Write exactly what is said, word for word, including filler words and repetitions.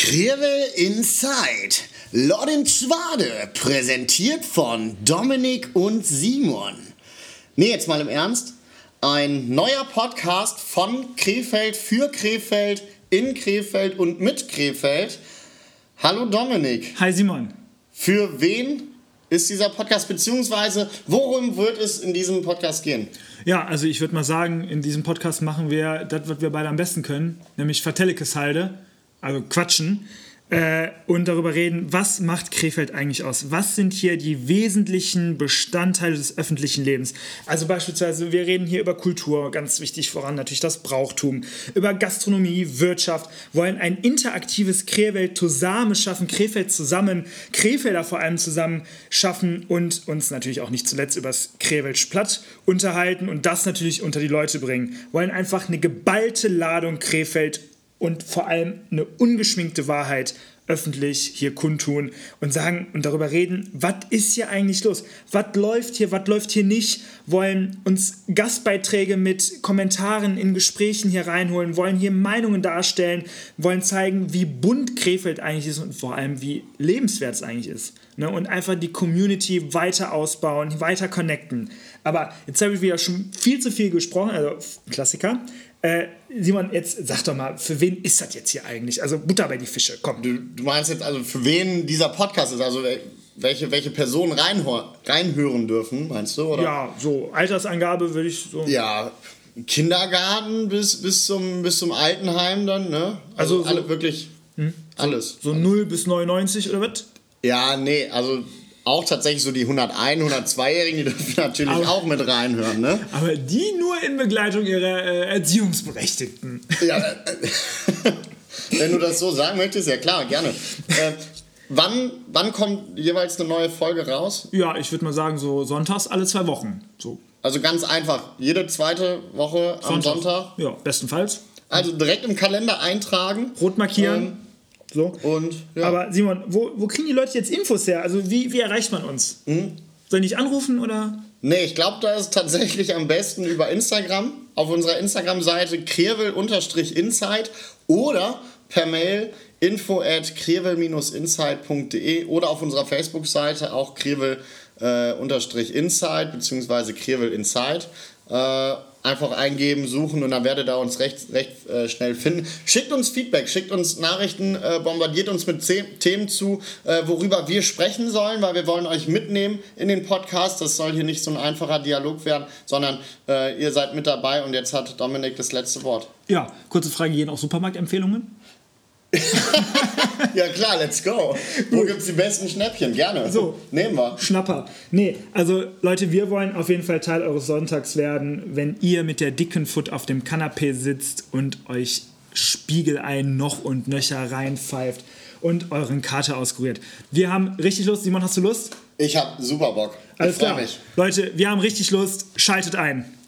Krewel Inside. Lordin Schwade, präsentiert von Dominik und Simon. Nee, jetzt mal im Ernst. Ein neuer Podcast von Krefeld für Krefeld, in Krefeld und mit Krefeld. Hallo Dominik. Hi Simon. Für wen ist dieser Podcast, beziehungsweise worum wird es in diesem Podcast gehen? Ja, also ich würde mal sagen, in diesem Podcast machen wir das, was wir beide am besten können, nämlich Vertellikes halde, also quatschen, äh, und darüber reden, was macht Krefeld eigentlich aus? Was sind hier die wesentlichen Bestandteile des öffentlichen Lebens? Also beispielsweise, wir reden hier über Kultur, ganz wichtig voran natürlich das Brauchtum, über Gastronomie, Wirtschaft, wollen ein interaktives Krefeld zusammen schaffen, Krefeld zusammen, Krefelder vor allem zusammen schaffen und uns natürlich auch nicht zuletzt über das Krefelds Platt unterhalten und das natürlich unter die Leute bringen. Wollen einfach eine geballte Ladung Krefeld und vor allem eine ungeschminkte Wahrheit öffentlich hier kundtun und sagen und darüber reden, was ist hier eigentlich los? Was läuft hier, was läuft hier nicht? Wollen uns Gastbeiträge mit Kommentaren in Gesprächen hier reinholen, wollen hier Meinungen darstellen, wollen zeigen, wie bunt Krefeld eigentlich ist und vor allem, wie lebenswert es eigentlich ist. Ne? Und einfach die Community weiter ausbauen, weiter connecten. Aber jetzt habe ich wieder schon viel zu viel gesprochen, also Klassiker. Äh, Simon, jetzt sag doch mal, für wen ist das jetzt hier eigentlich? Also Butter bei die Fische, komm. Du, du meinst jetzt also, für wen dieser Podcast ist, also welche, welche Personen reinhör, reinhören dürfen, meinst du? Oder? Ja, so Altersangabe würde ich so... Ja, Kindergarten bis, bis, zum, bis zum Altenheim dann, ne? Also, also so, alle wirklich, hm? alles. So, so null bis neunundneunzig oder was? Ja, nee, also... Auch tatsächlich so die hundertein-, hundertzwei-Jährigen, die dürfen natürlich aber, auch mit reinhören, ne? Aber die nur in Begleitung ihrer äh, Erziehungsberechtigten. Ja, äh, wenn du das so sagen möchtest, ja klar, gerne. Äh, wann, wann kommt jeweils eine neue Folge raus? Ja, ich würde mal sagen, so sonntags alle zwei Wochen. So. Also ganz einfach, jede zweite Woche am Sonntag? Sonntag? Ja, bestenfalls. Also direkt im Kalender eintragen. Rot markieren. Ähm, So. Und, ja. Aber Simon, wo, wo kriegen die Leute jetzt Infos her? Also wie, wie erreicht man uns? Mhm. Soll ich anrufen oder? Nee, ich glaube, da ist tatsächlich am besten über Instagram. Auf unserer Instagram-Seite krewel-inside oder per Mail info at krewel-inside punkt de oder auf unserer Facebook-Seite auch krewel-inside bzw. krewel-inside. Äh, Einfach eingeben, suchen und dann werdet ihr uns recht, recht äh, schnell finden. Schickt uns Feedback, schickt uns Nachrichten, äh, bombardiert uns mit ze- Themen zu, äh, worüber wir sprechen sollen, weil wir wollen euch mitnehmen in den Podcast. Das soll hier nicht so ein einfacher Dialog werden, sondern äh, ihr seid mit dabei und jetzt hat Dominik das letzte Wort. Ja, kurze Frage, gehen auch Supermarktempfehlungen? Ja klar, let's go. Wo gibt's die besten Schnäppchen? Gerne. So, nehmen wir. Schnapper. Nee, also Leute, wir wollen auf jeden Fall Teil eures Sonntags werden, wenn ihr mit der dicken Foot auf dem Kanapee sitzt und euch Spiegelei noch und nöcher reinpfeift und euren Kater auskuriert. Wir haben richtig Lust. Simon, hast du Lust? Ich hab super Bock. Alles ich freu klar. mich. Leute, wir haben richtig Lust. Schaltet ein.